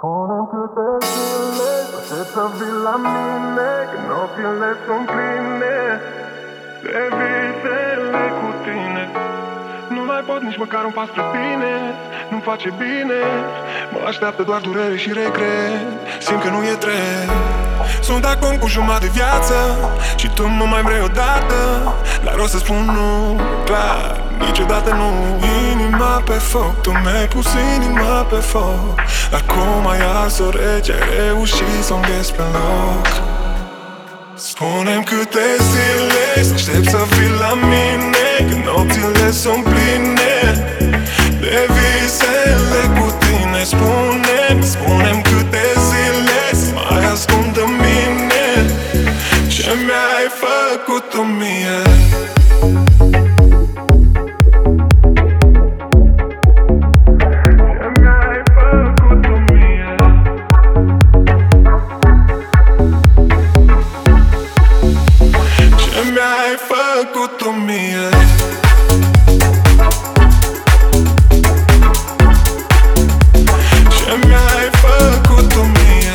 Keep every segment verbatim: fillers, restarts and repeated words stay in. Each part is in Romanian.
Spune-mi câte zile aștept să vii la mine, când nopțile sunt pline de visele cu tine. Nu mai pot nici măcar un pas spre tine, nu-mi face bine. Mă așteaptă doar durere și regret, simt că nu e drept. Sunt acum cu jumătate de viață și tu nu mai vrei odată. Dar o să spun nu, clar, niciodată nu. Inima pe foc, tu mi-ai pus inima pe foc. Acum ai ars-o rece, ai reușit să-o îngheți pe loc. Spune-mi câte zile să aștept să vii la mine, când nopțile sunt pline de visele cu tine. Spune-mi, spune-mi câte zile să mai ascund în mine ce mi-ai făcut tu mie. Mi-ai făcut tu mie. Ce mi-ai făcut tu mie.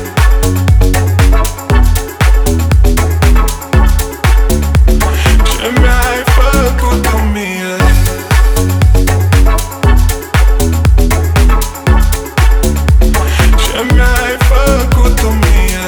Ce mi-ai făcut tu mie. Ce mi-ai făcut tu mie.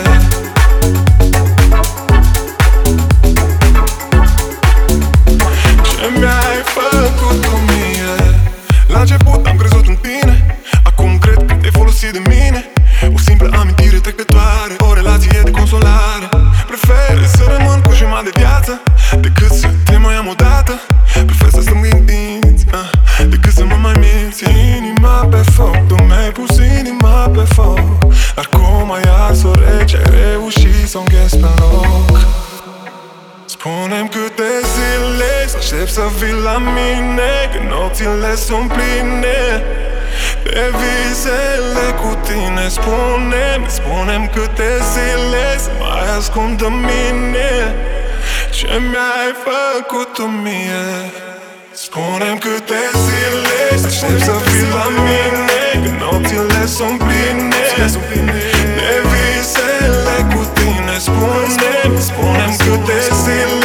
Mi-ai făcut tu mie. La început am crezut în tine, acum cred că te-ai folosit de mine. O simplă amintire trecătoare, o relație de consolare. Prefer să rămân cu jumătate de viață decât să te mai am odată. Prefer să stăm gândiți uh, decât să mă mai minți. Inima pe foc, tu mi-ai pus inima pe foc. Dar cum ai ars-o rece, ai reușit să-o îngheți pe loc. Spune-mi câte zile să aștept să vii la mine, când nopțile sunt pline de visele cu tine. Spune-mi, spune-mi câte zile să mai ascund în mine ce mi-ai făcut tu mie. Spune-mi câte zile să aștept să vii la mine, când nopțile sunt pline de visele cu tine. Spune-mi, spune-mi câte zile